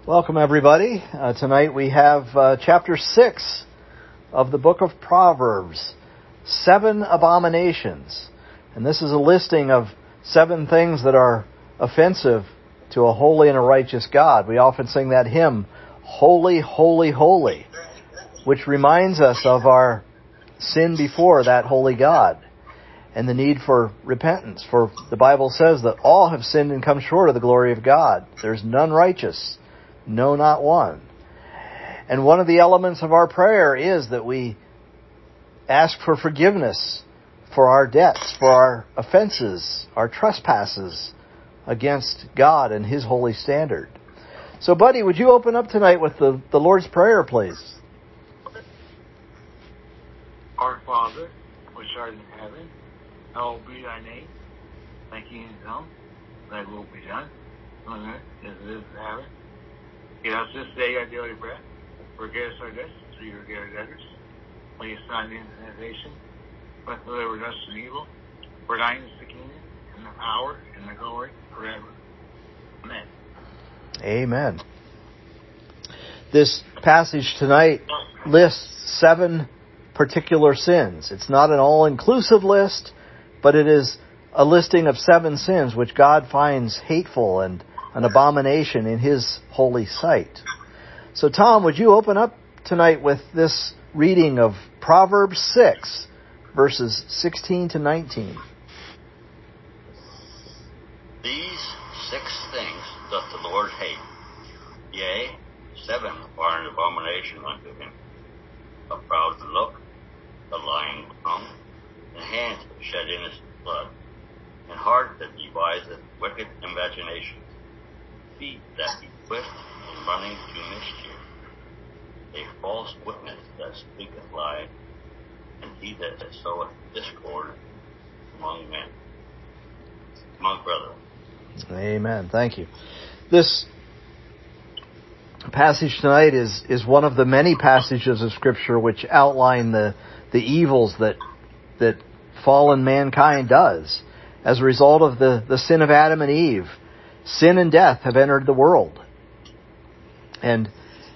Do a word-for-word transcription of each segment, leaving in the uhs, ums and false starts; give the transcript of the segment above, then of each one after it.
Welcome, everybody. Uh, tonight we have uh, chapter six of the book of Proverbs, Seven Abominations. And this is a listing of seven things that are offensive to a holy and a righteous God. We often sing that hymn, Holy, Holy, Holy, which reminds us of our sin before that holy God and the need for repentance. For the Bible says that all have sinned and come short of the glory of God. There's none righteous. No, not one. And one of the elements of our prayer is that we ask for forgiveness for our debts, for our offenses, our trespasses against God and His holy standard. So, Buddy, would you open up tonight with the, the Lord's Prayer, please? Our Father, which art in heaven, hallowed be thy name. Thy kingdom come, thy will be done, on earth as it is in heaven. Give us this day our daily bread. Forgive us our debts, as we forgive our debtors. Lead us not into temptation, but deliver us from evil. For thine is the kingdom, and the power, and the glory, forever. Amen. Amen. This passage tonight lists seven particular sins. It's not an all-inclusive list, but it is a listing of seven sins which God finds hateful and an abomination in His holy sight. So, Tom, would you open up tonight with this reading of Proverbs six, verses sixteen to nineteen? These six things doth the Lord hate, yea, seven are an abomination unto Him: a proud look, a lying tongue, and hands that shed innocent blood, and heart that deviseth wicked imaginations, feet that be swift in running to mischief, a false witness that speaketh lies, and he that soweth discord among men, among brethren. Amen. Thank you. This passage tonight is, is one of the many passages of Scripture which outline the, the evils that that fallen mankind does as a result of the, the sin of Adam and Eve. Sin and death have entered the world. And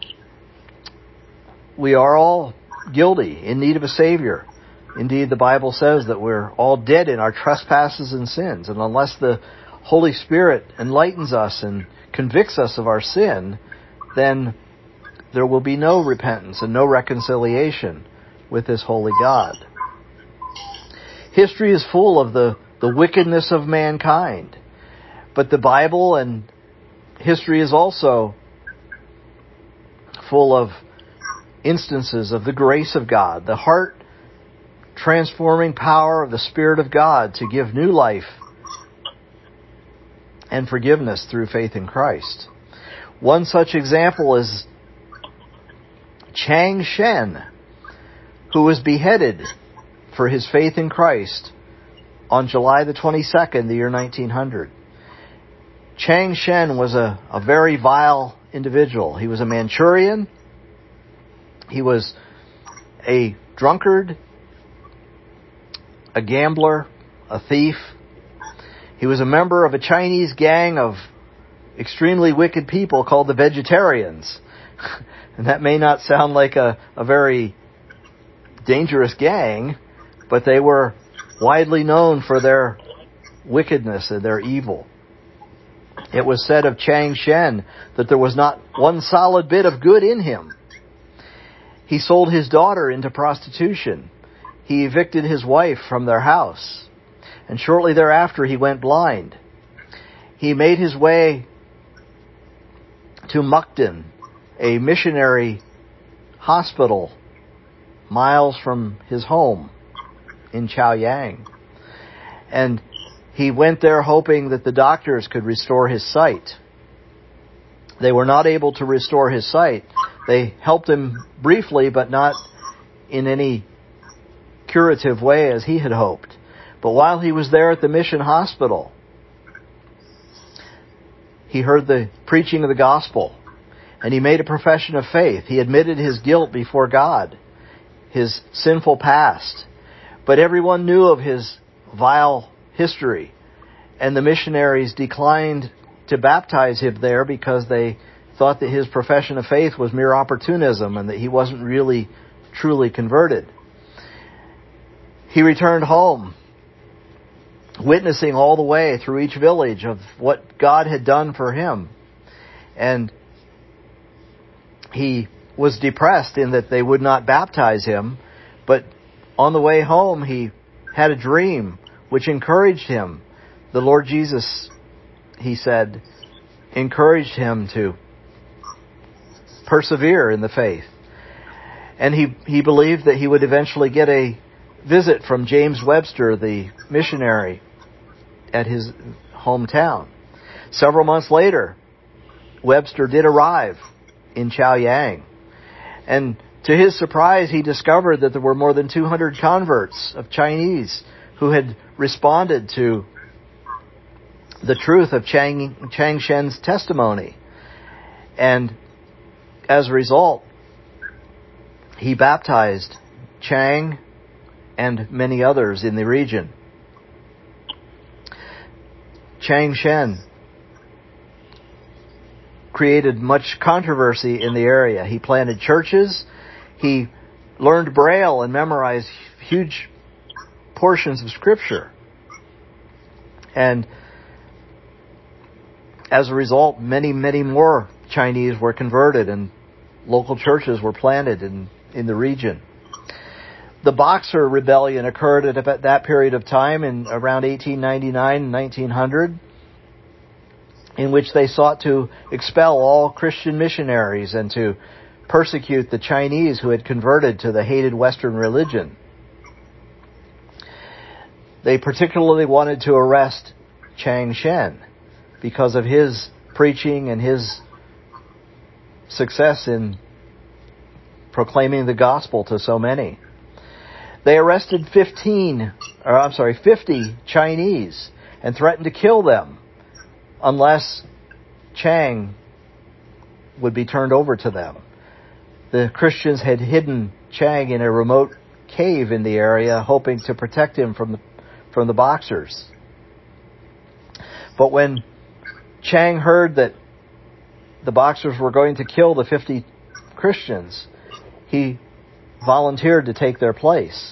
we are all guilty, in need of a Savior. Indeed, the Bible says that we're all dead in our trespasses and sins. And unless the Holy Spirit enlightens us and convicts us of our sin, then there will be no repentance and no reconciliation with this holy God. History is full of the, the wickedness of mankind. But the Bible and history is also full of instances of the grace of God, the heart-transforming power of the Spirit of God to give new life and forgiveness through faith in Christ. One such example is Chang Shen, who was beheaded for his faith in Christ on July the twenty-second, the year nineteen hundred. Chang Shen was a, a very vile individual. He was a Manchurian. He was a drunkard, a gambler, a thief. He was a member of a Chinese gang of extremely wicked people called the Vegetarians. And that may not sound like a, a very dangerous gang, but they were widely known for their wickedness and their evil. It was said of Chang Shen that there was not one solid bit of good in him. He sold his daughter into prostitution. He evicted his wife from their house. And shortly thereafter, he went blind. He made his way to Mukden, a missionary hospital miles from his home in Chaoyang. And he went there hoping that the doctors could restore his sight. They were not able to restore his sight. They helped him briefly, but not in any curative way as he had hoped. But while he was there at the mission hospital, he heard the preaching of the gospel, and he made a profession of faith. He admitted his guilt before God, his sinful past. But everyone knew of his vile history, and the missionaries declined to baptize him there because they thought that his profession of faith was mere opportunism and that he wasn't really truly converted. He returned home, witnessing all the way through each village of what God had done for him. And he was depressed in that they would not baptize him, but on the way home he had a dream which encouraged him. The Lord Jesus, he said, encouraged him to persevere in the faith. And he, he believed that he would eventually get a visit from James Webster, the missionary, at his hometown. Several months later, Webster did arrive in Chaoyang. And to his surprise, he discovered that there were more than two hundred converts of Chinese who had responded to the truth of Chang, Chang Shen's testimony. And as a result, he baptized Chang and many others in the region. Chang Shen created much controversy in the area. He planted churches. He learned Braille and memorized huge portions of Scripture. And as a result, many, many more Chinese were converted and local churches were planted in, in the region. The Boxer Rebellion occurred at about that period of time in around eighteen ninety-nine and nineteen hundred, in which they sought to expel all Christian missionaries and to persecute the Chinese who had converted to the hated Western religion. They particularly wanted to arrest Chang Shen because of his preaching and his success in proclaiming the gospel to so many. They arrested fifteen, or I'm sorry, fifty Chinese and threatened to kill them unless Chang would be turned over to them. The Christians had hidden Chang in a remote cave in the area, hoping to protect him from the, from the Boxers. But when Chang heard that the Boxers were going to kill the fifty Christians, he volunteered to take their place.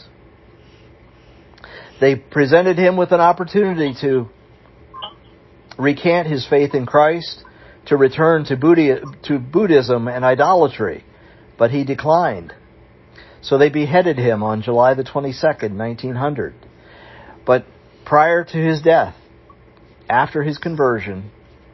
They presented him with an opportunity to recant his faith in Christ, to return to Buddhism and idolatry, but he declined. So they beheaded him on July the twenty-second, nineteen hundred. But prior to his death, after his conversion,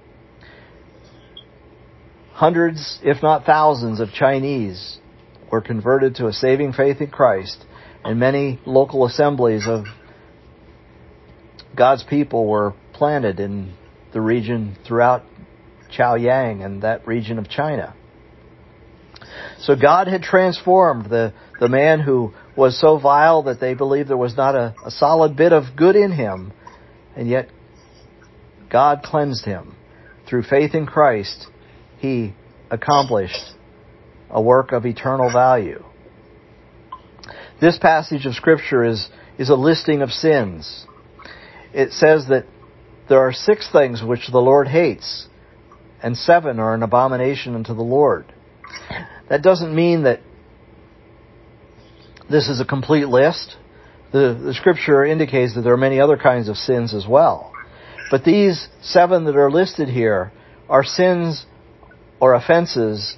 hundreds, if not thousands, of Chinese were converted to a saving faith in Christ, and many local assemblies of God's people were planted in the region throughout Chaoyang and that region of China. So God had transformed the, the man who was so vile that they believed there was not a, a solid bit of good in him, and yet God cleansed him. Through faith in Christ, he accomplished a work of eternal value. This passage of Scripture is, is a listing of sins. It says that there are six things which the Lord hates, and seven are an abomination unto the Lord. That doesn't mean that this is a complete list. The, the Scripture indicates that there are many other kinds of sins as well. But these seven that are listed here are sins or offenses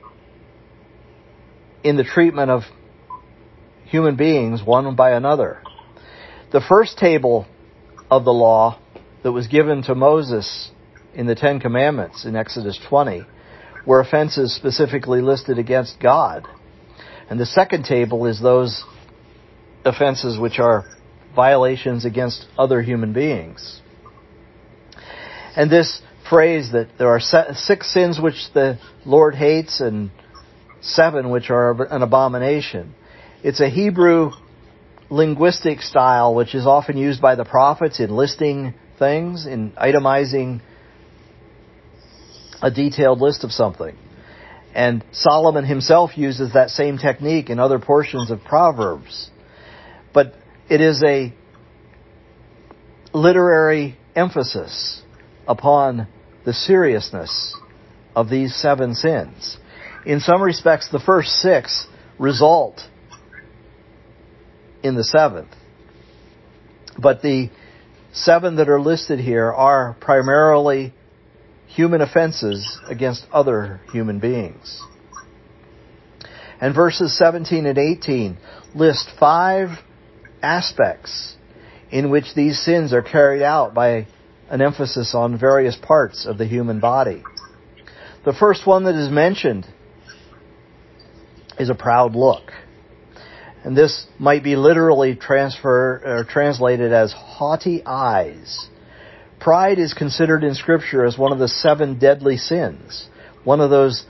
in the treatment of human beings one by another. The first table of the law that was given to Moses in the Ten Commandments in Exodus twenty were offenses specifically listed against God. And the second table is those offenses which are violations against other human beings. And this phrase that there are six sins which the Lord hates and seven which are an abomination, it's a Hebrew linguistic style which is often used by the prophets in listing things, in itemizing a detailed list of something. And Solomon himself uses that same technique in other portions of Proverbs. But it is a literary emphasis upon the seriousness of these seven sins. In some respects, the first six result in the seventh. But the seven that are listed here are primarily human offenses against other human beings. And verses seventeen and eighteen list five aspects in which these sins are carried out by an emphasis on various parts of the human body. The first one that is mentioned is a proud look. And this might be literally transfer, or translated as haughty eyes. Pride is considered in Scripture as one of the seven deadly sins, one of those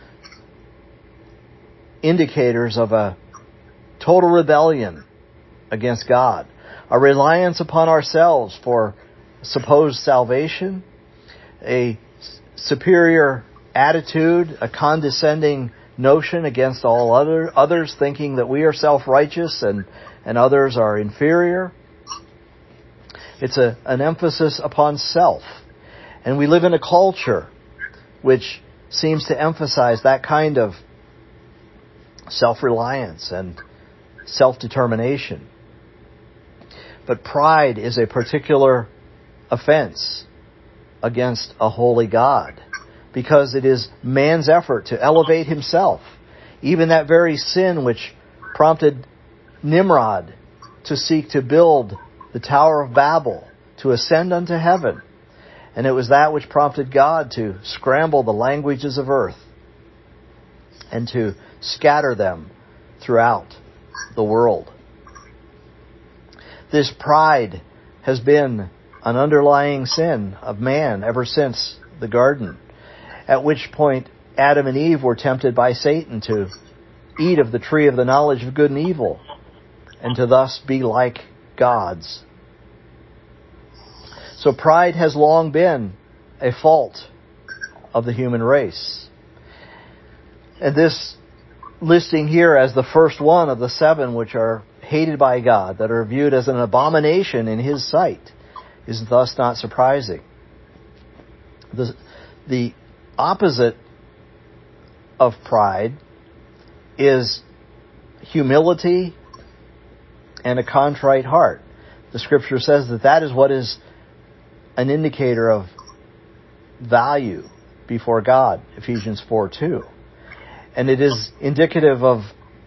indicators of a total rebellion against God, a reliance upon ourselves for supposed salvation, a superior attitude, a condescending notion against all other others, thinking that we are self-righteous and, and others are inferior. It's a, an emphasis upon self. And we live in a culture which seems to emphasize that kind of self-reliance and self-determination. But pride is a particular offense against a holy God, because it is man's effort to elevate himself. Even that very sin which prompted Nimrod to seek to build the Tower of Babel, to ascend unto heaven. And it was that which prompted God to scramble the languages of earth and to scatter them throughout the world. This pride has been an underlying sin of man ever since the garden, at which point Adam and Eve were tempted by Satan to eat of the tree of the knowledge of good and evil, and to thus be like gods. So pride has long been a fault of the human race. And this listing here as the first one of the seven which are hated by God, that are viewed as an abomination in His sight, is thus not surprising. The, the opposite of pride is humility and a contrite heart. The Scripture says that that is what is an indicator of value before God, Ephesians four two. And it is indicative of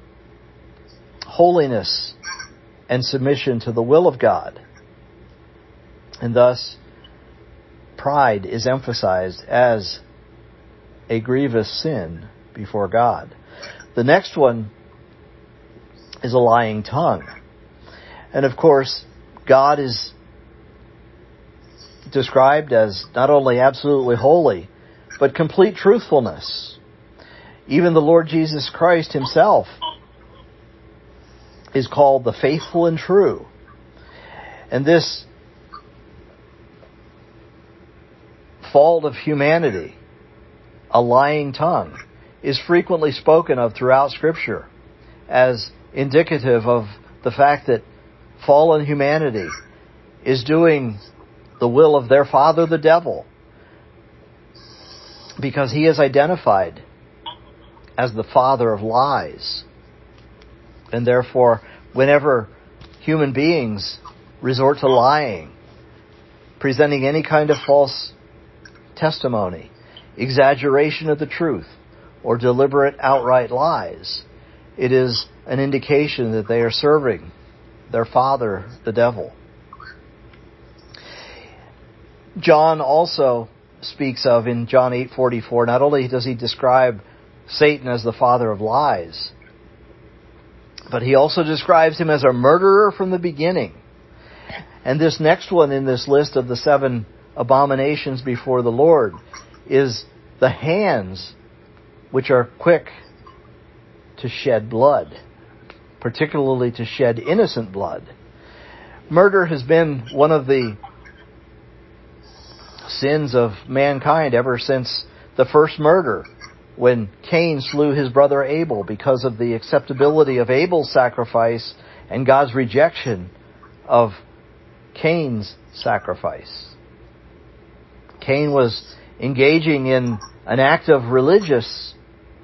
holiness and submission to the will of God. And thus, pride is emphasized as a grievous sin before God. The next one is a lying tongue. And of course, God is described as not only absolutely holy, but complete truthfulness. Even the Lord Jesus Christ Himself is called the faithful and true. And this fault of humanity, a lying tongue, is frequently spoken of throughout Scripture as indicative of the fact that fallen humanity is doing the will of their father, the devil, because he is identified as the father of lies. And therefore, whenever human beings resort to lying, presenting any kind of false testimony, exaggeration of the truth, or deliberate outright lies, it is an indication that they are serving their father, the devil. John also speaks of, in John eight forty-four, not only does he describe Satan as the father of lies, but he also describes him as a murderer from the beginning. And this next one in this list of the seven abominations before the Lord is the hands which are quick to shed blood, particularly to shed innocent blood. Murder has been one of the sins of mankind ever since the first murder, when Cain slew his brother Abel because of the acceptability of Abel's sacrifice and God's rejection of Cain's sacrifice. Cain was engaging in an act of religious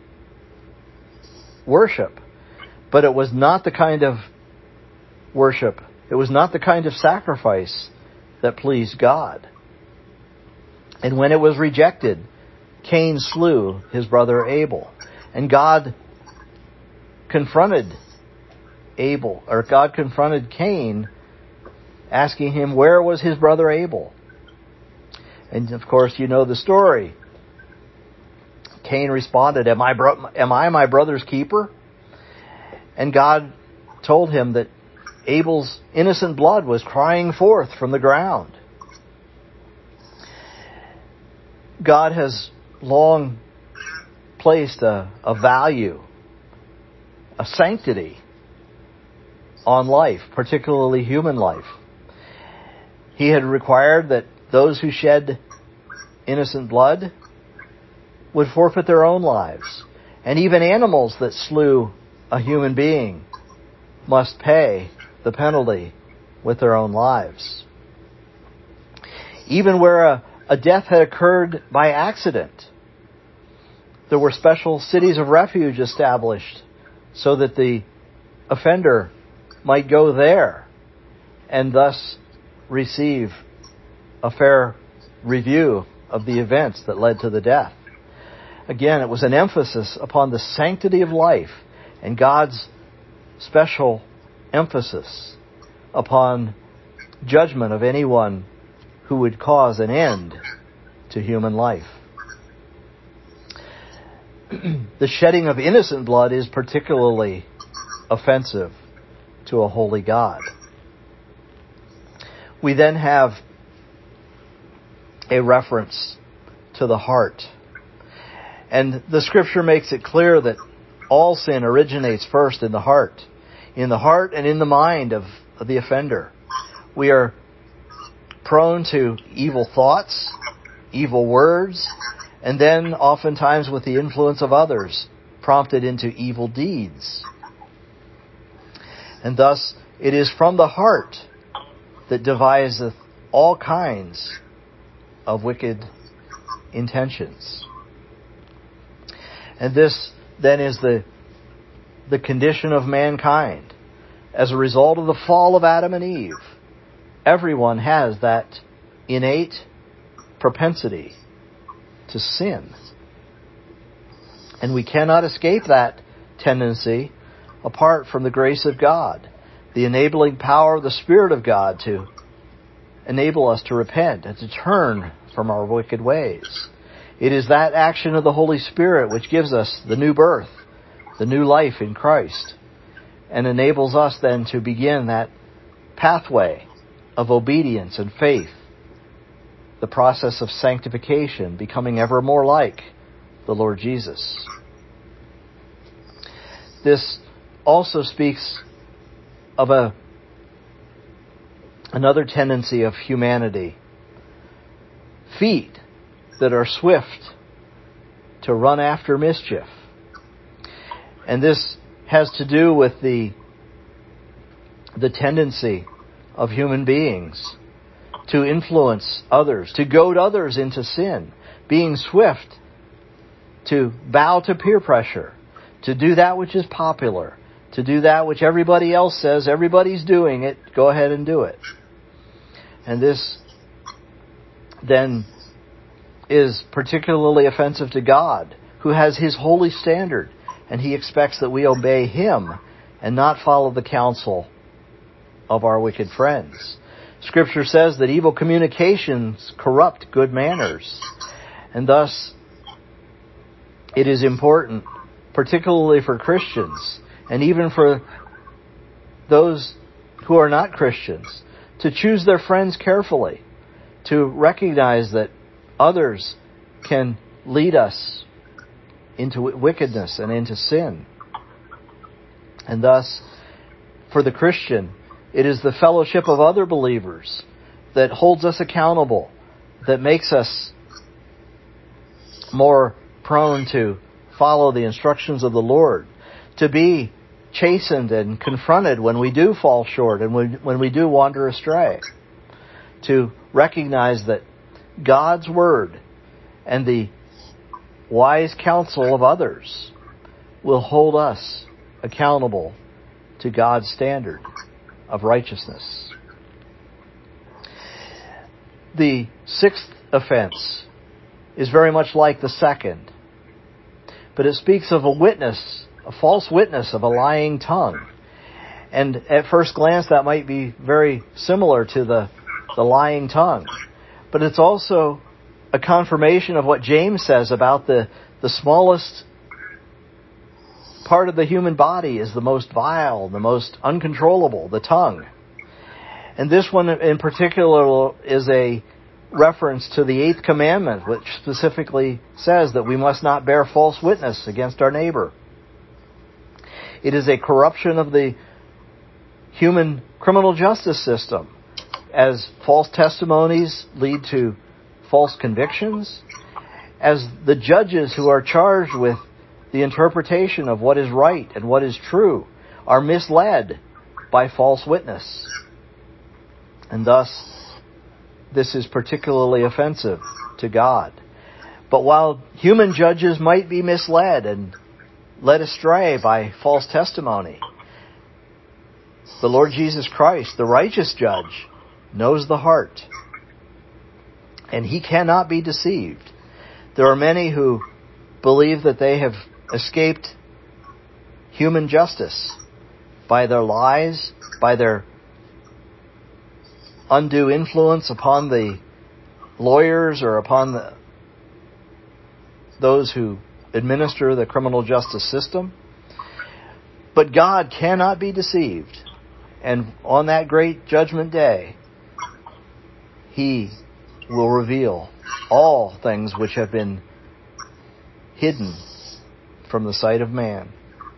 worship. But it was not the kind of worship, it was not the kind of sacrifice that pleased God. And when it was rejected, Cain slew his brother Abel. And God confronted Abel, or God confronted Cain, asking him, where was his brother Abel? And of course, you know the story. Cain responded, am I, bro- am I my brother's keeper? And God told him that Abel's innocent blood was crying forth from the ground. God has long placed a, a value, a sanctity on life, particularly human life. He had required that those who shed innocent blood would forfeit their own lives. And even animals that slew a human being must pay the penalty with their own lives. Even where a, a death had occurred by accident, there were special cities of refuge established so that the offender might go there and thus receive a fair review of the events that led to the death. Again, it was an emphasis upon the sanctity of life and God's special emphasis upon judgment of anyone who would cause an end to human life. The shedding of innocent blood is particularly offensive to a holy God. We then have a reference to the heart. And the Scripture makes it clear that all sin originates first in the heart. In the heart and in the mind of, of the offender. We are prone to evil thoughts, evil words, and then oftentimes with the influence of others, prompted into evil deeds. And thus, it is from the heart that deviseth all kinds of wicked intentions. And this then is the, the condition of mankind. As a result of the fall of Adam and Eve, everyone has that innate propensity to sin. And we cannot escape that tendency apart from the grace of God, the enabling power of the Spirit of God to enable us to repent and to turn from our wicked ways. It is that action of the Holy Spirit which gives us the new birth, the new life in Christ, and enables us then to begin that pathway of obedience and faith, the process of sanctification, becoming ever more like the Lord Jesus. This also speaks of a another tendency of humanity. Feet that are swift to run after mischief. And this has to do with the the tendency of human beings to influence others, to goad others into sin, being swift to bow to peer pressure, to do that which is popular, to do that which everybody else says, everybody's doing it, go ahead and do it. And this then is particularly offensive to God, who has His holy standard, and He expects that we obey Him and not follow the counsel of our wicked friends. Scripture says that evil communications corrupt good manners, and thus it is important, particularly for Christians, and even for those who are not Christians, to choose their friends carefully, to recognize that others can lead us into wickedness and into sin. And thus, for the Christian, it is the fellowship of other believers that holds us accountable, that makes us more prone to follow the instructions of the Lord, to be chastened and confronted when we do fall short and when, when we do wander astray, to recognize that God's Word and the wise counsel of others will hold us accountable to God's standard of righteousness. The sixth offense is very much like the second, but it speaks of a witness, a false witness of a lying tongue. And at first glance, that might be very similar to the, the lying tongue. But it's also a confirmation of what James says about the, the smallest part of the human body is the most vile, the most uncontrollable, the tongue. And this one in particular is a reference to the eighth commandment, which specifically says that we must not bear false witness against our neighbor. It is a corruption of the human criminal justice system, as false testimonies lead to false convictions, as the judges who are charged with the interpretation of what is right and what is true are misled by false witness. And thus, this is particularly offensive to God. But while human judges might be misled and led astray by false testimony, the Lord Jesus Christ, the righteous judge, knows the heart, and He cannot be deceived. There are many who believe that they have escaped human justice by their lies, by their undue influence upon the lawyers or upon the, those who administer the criminal justice system. But God cannot be deceived. And on that great judgment day, He will reveal all things which have been hidden from the sight of man.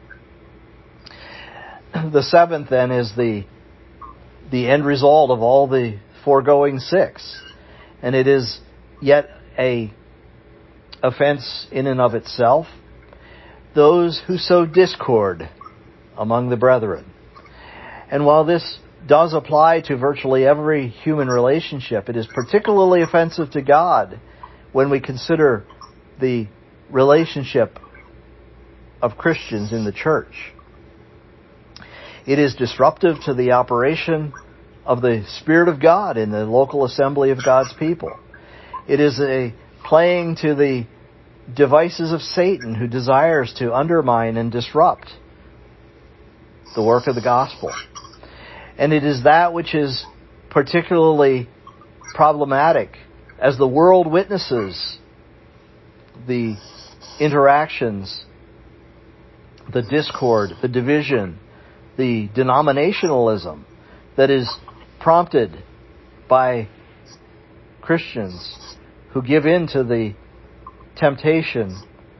The seventh, then, is the the end result of all the foregoing six. And it is yet a offense in and of itself. Those who sow discord among the brethren. And while this does apply to virtually every human relationship, it is particularly offensive to God when we consider the relationship of Christians in the church. It is disruptive to the operation of the Spirit of God in the local assembly of God's people. It is a playing to the devices of Satan, who desires to undermine and disrupt the work of the gospel. And it is that which is particularly problematic as the world witnesses the interactions, the discord, the division, the denominationalism that is prompted by Christians who give in to the temptation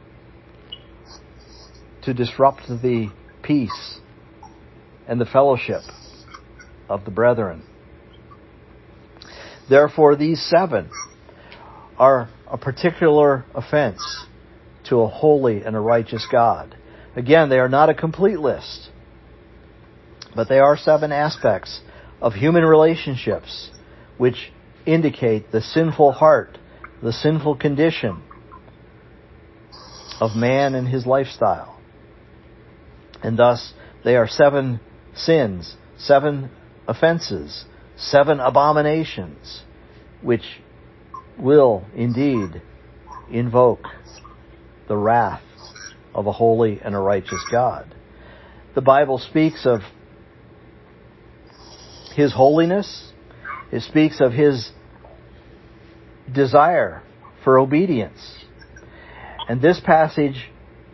to disrupt the peace and the fellowship of the brethren. Therefore, these seven are a particular offense to a holy and a righteous God. Again, they are not a complete list, but they are seven aspects of human relationships which indicate the sinful heart, the sinful condition of man and his lifestyle. And thus, they are seven sins, seven offenses, seven abominations, which will indeed invoke the wrath of a holy and a righteous God. The Bible speaks of His holiness. It speaks of His desire for obedience. And this passage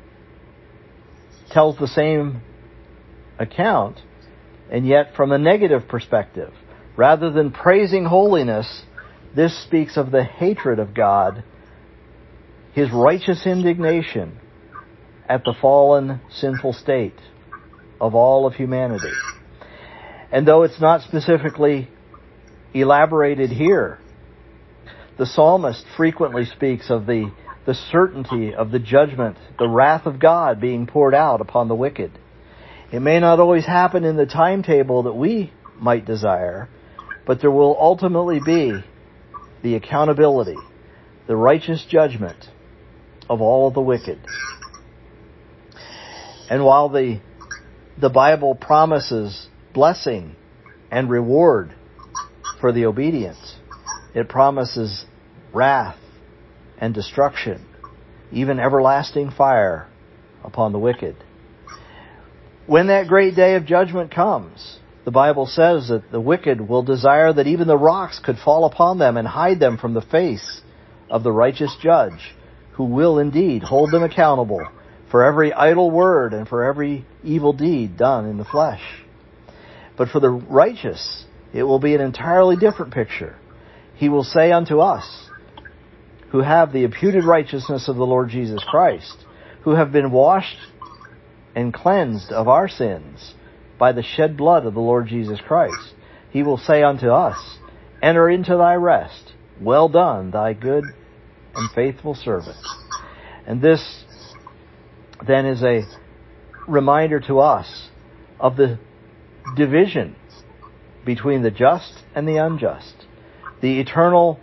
tells the same account, and yet from a negative perspective. Rather than praising holiness, this speaks of the hatred of God, His righteous indignation at the fallen, sinful state of all of humanity. And though it's not specifically elaborated here, the psalmist frequently speaks of the, the certainty of the judgment, the wrath of God being poured out upon the wicked. It may not always happen in the timetable that we might desire, but there will ultimately be the accountability, the righteous judgment of all the wicked. And while the the Bible promises blessing and reward for the obedient, it promises wrath and destruction, even everlasting fire upon the wicked. When that great day of judgment comes, the Bible says that the wicked will desire that even the rocks could fall upon them and hide them from the face of the righteous judge, who will indeed hold them accountable for every idle word and for every evil deed done in the flesh. But for the righteous, it will be an entirely different picture. He will say unto us, who have the imputed righteousness of the Lord Jesus Christ, who have been washed and cleansed of our sins by the shed blood of the Lord Jesus Christ, He will say unto us, enter into thy rest. Well done, thy good and faithful servant. And this then is a reminder to us of the division between the just and the unjust, the eternal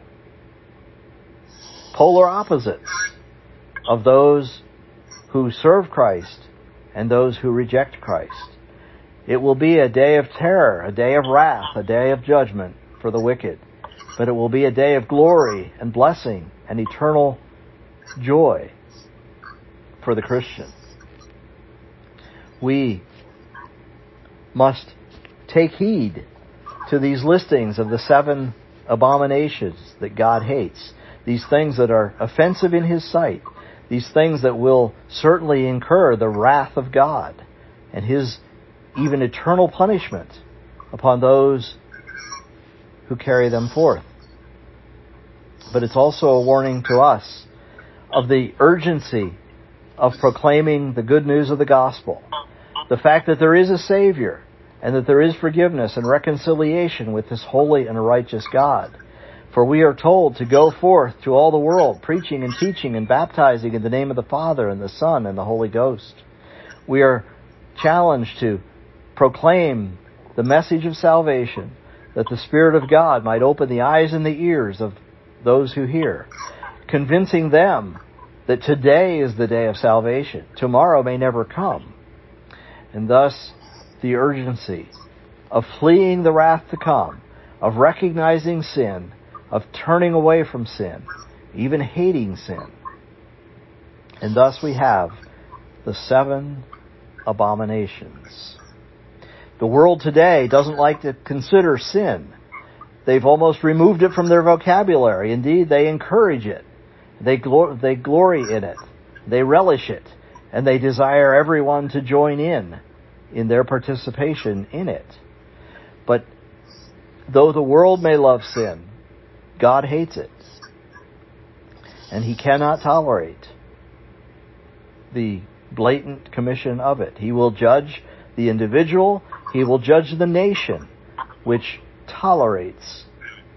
polar opposites of those who serve Christ and those who reject Christ. It will be a day of terror, a day of wrath, a day of judgment for the wicked, but it will be a day of glory and blessing and eternal joy for the Christian. We must take heed to these listings of the seven abominations that God hates, these things that are offensive in His sight, these things that will certainly incur the wrath of God and His even eternal punishment upon those who carry them forth. But it's also a warning to us of the urgency of proclaiming the good news of the gospel, the fact that there is a Savior and that there is forgiveness and reconciliation with this holy and righteous God. For we are told to go forth to all the world, preaching and teaching and baptizing in the name of the Father and the Son and the Holy Ghost. We are challenged to proclaim the message of salvation, that the Spirit of God might open the eyes and the ears of those who hear, convincing them that today is the day of salvation. Tomorrow may never come. And thus, the urgency of fleeing the wrath to come, of recognizing sin, of turning away from sin, even hating sin. And thus we have the seven abominations. The world today doesn't like to consider sin. They've almost removed it from their vocabulary. Indeed, they encourage it. They glor- they glory in it. They relish it. And they desire everyone to join in in their participation in it. But though the world may love sin, God hates it. And He cannot tolerate the blatant commission of it. He will judge the individual. He will judge the nation which tolerates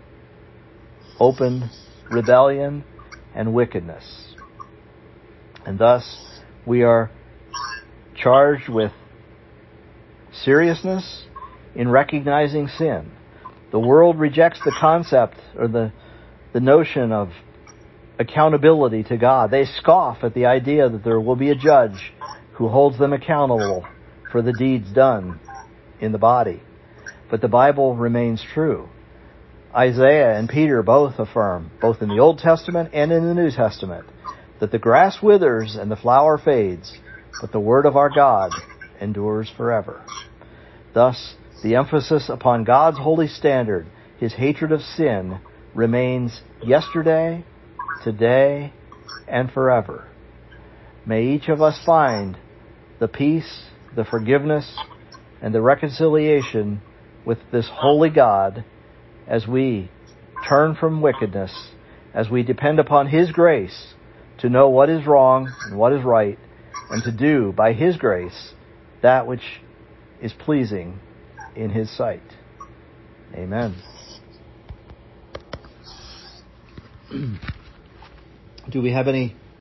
open rebellion and wickedness. And thus we are charged with seriousness in recognizing sin. The world rejects the concept or the the notion of accountability to God. They scoff at the idea that there will be a judge who holds them accountable for the deeds done in the body. But the Bible remains true. Isaiah and Peter both affirm, both in the Old Testament and in the New Testament, that the grass withers and the flower fades, but the word of our God endures forever. Thus, the emphasis upon God's holy standard, His hatred of sin, remains yesterday, today, and forever. May each of us find the peace, the forgiveness, and the reconciliation with this holy God as we turn from wickedness, as we depend upon His grace to know what is wrong and what is right, and to do, by His grace, that which is pleasing in His sight. Amen. Do we have any